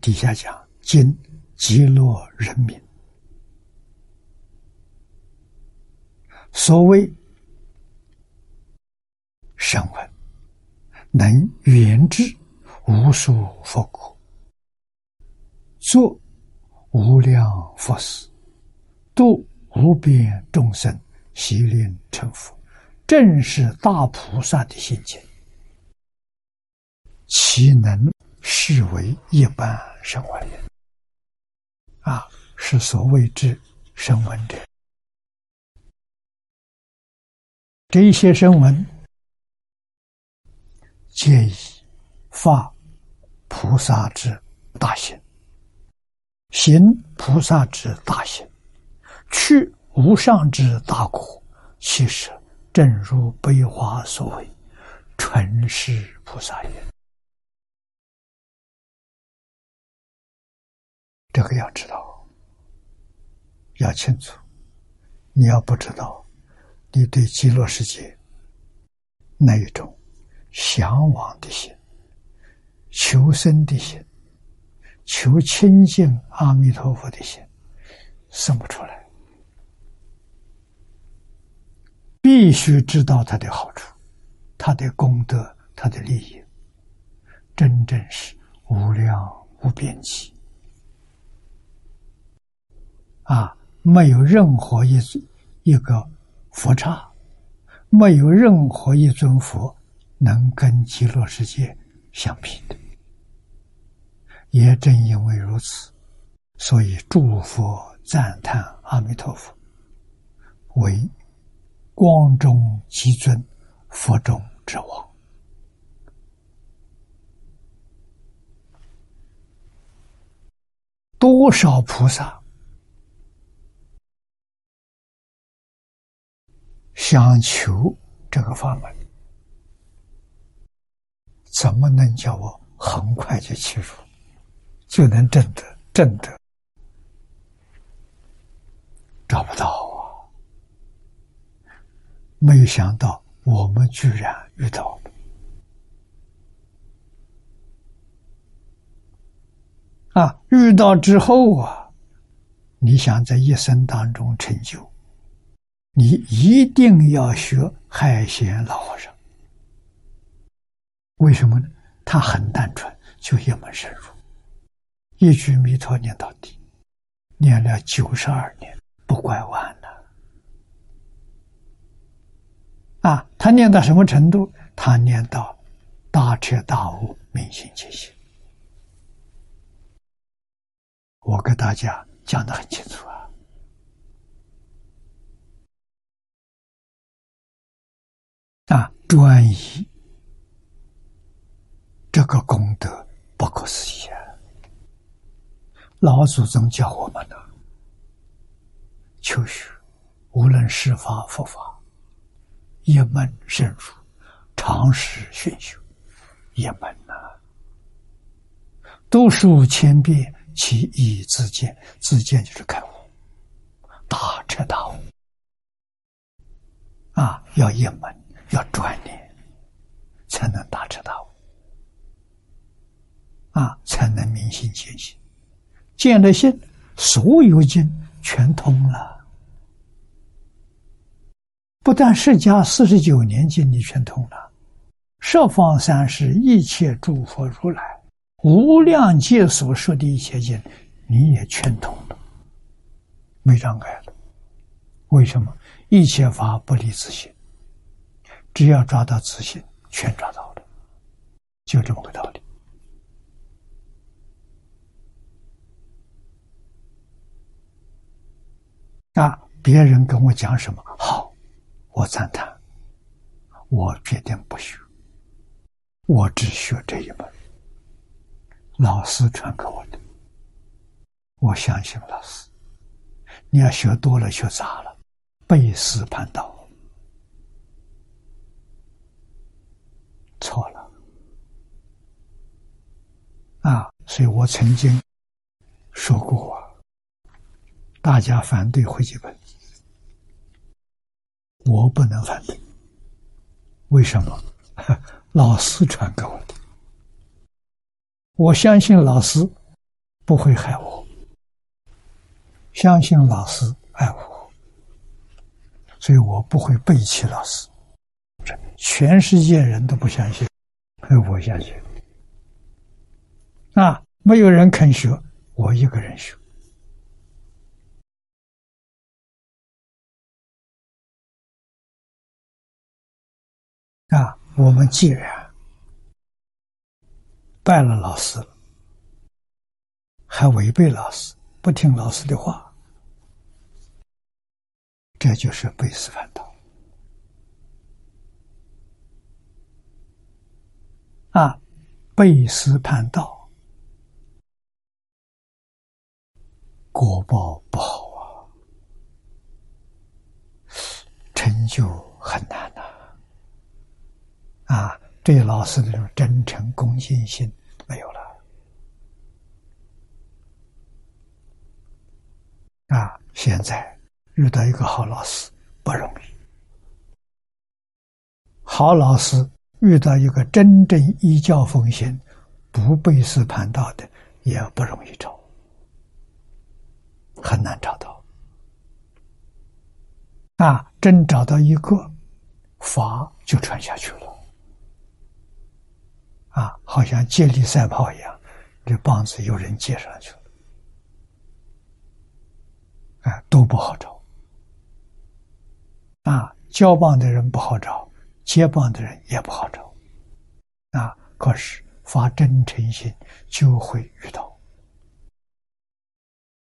底下讲今极乐人民，所谓声闻，能圆知无数佛国，作无量佛事，度无边众生，悉令成佛，正是大菩萨的心境，岂能视为一般声闻人？是所谓之声闻者。这一些声闻，皆以发菩萨之大行，行菩萨之大行，去无上之大果，其实正如悲华所谓，纯是菩萨也。这个要知道，要清楚。你要不知道，你对极乐世界那一种向往的心、求生的心、求亲近阿弥陀佛的心生不出来。必须知道它的好处、它的功德、它的利益，真正是无量无边际。没有任何一个佛刹，没有任何一尊佛能跟极乐世界相比的。也正因为如此，所以诸佛赞叹阿弥陀佛为光中极尊，佛中之王。多少菩萨想求这个法门，怎么能叫我很快就起入，就能证得？找不到啊！没有想到我们居然遇到了。遇到之后你想在一生当中成就，你一定要学海贤老和尚。为什么呢？他很单纯，就一门深入，一句弥陀念到底，念了92年，不拐弯了。他念到什么程度？他念到大彻大悟，明心见性。我给大家讲得很清楚专一这个功德不可思议老祖宗教我们求学，无论是法佛法，一门深入，常识熏修，一门读书千遍，其义自见。自见就是开悟，大彻大悟要一门，要专念，才能大彻大悟才能明心见性。见了性，所有经全通了。不但释迦49年经你全通了，十方三世一切诸佛如来无量劫所说的一切经你也全通了，没障碍了。为什么？一切法不离自性，只要抓到自性，全抓到了，就这么个道理。别人跟我讲什么好，我赞叹，我决定不学，我只学这一门，老师传给我的，我相信老师。你要学多了，学杂了，背师叛道，错了所以我曾经说过大家反对汇集本，我不能反对。为什么？老师传给我的，我相信老师不会害我，相信老师爱我，所以我不会背弃老师。全世界人都不相信，我相信。没有人肯学，我一个人学。我们既然拜了老师，还违背老师，不听老师的话，这就是背师反道。背师叛道，果报不好成就很难对老师的这种真诚恭敬心没有了现在遇到一个好老师不容易，好老师遇到一个真正依教奉行、不背师叛道的也不容易找，很难找到。真找到一个，法就传下去了。好像接力赛跑一样，这棒子有人接上去了，都不好找。交棒的人不好找，接棒的人也不好找。可是发真诚心就会遇到。